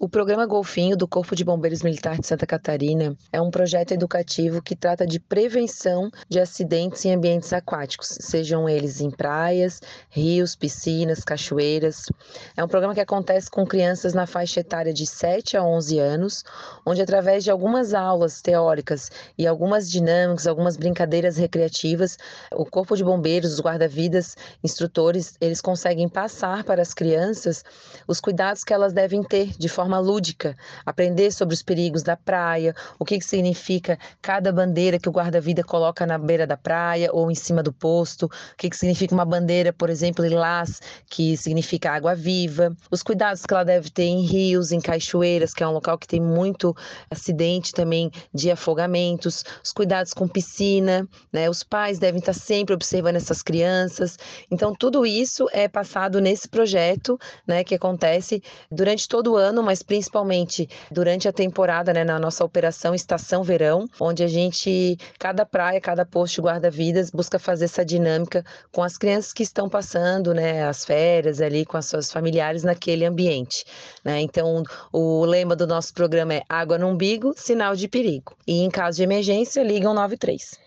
O programa Golfinho do Corpo de Bombeiros Militar de Santa Catarina é um projeto educativo que trata de prevenção de acidentes em ambientes aquáticos, sejam eles em praias, rios, piscinas, cachoeiras. É um programa que acontece com crianças na faixa etária de 7 a 11 anos, onde através de algumas aulas teóricas e algumas dinâmicas, algumas brincadeiras recreativas, o Corpo de Bombeiros, os guarda-vidas, instrutores, eles conseguem passar para as crianças os cuidados que elas devem ter de forma lúdica, aprender sobre os perigos da praia, o que significa cada bandeira que o guarda-vida coloca na beira da praia ou em cima do posto, o que significa uma bandeira, por exemplo, lilás, que significa água viva, os cuidados que ela deve ter em rios, em cachoeiras, que é um local que tem muito acidente também de afogamentos, os cuidados com piscina, né? Os pais devem estar sempre observando essas crianças. Então, tudo isso é passado nesse projeto, né, que acontece durante todo o ano, mas principalmente durante a temporada, né, na nossa operação Estação Verão, onde a gente, cada praia, cada posto de guarda-vidas, busca fazer essa dinâmica com as crianças que estão passando, né, as férias ali com as suas familiares naquele ambiente, né? Então, o lema do nosso programa é água no umbigo, sinal de perigo. E em caso de emergência, ligam 93.